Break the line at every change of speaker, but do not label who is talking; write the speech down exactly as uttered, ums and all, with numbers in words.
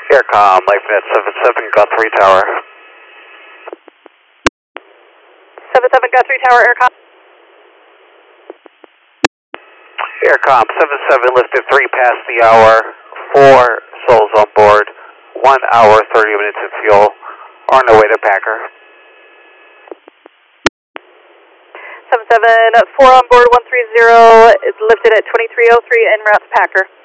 Aircom, LifeNet seven seven Guthrie Tower.
seven seven Guthrie Tower, Aircom.
Aircom seven seven lifted three past the hour, four souls on board, one hour, thirty minutes of fuel, on the way to Packer.
seven seven, four on board, one three zero, is lifted at twenty-three oh three en route to Packer.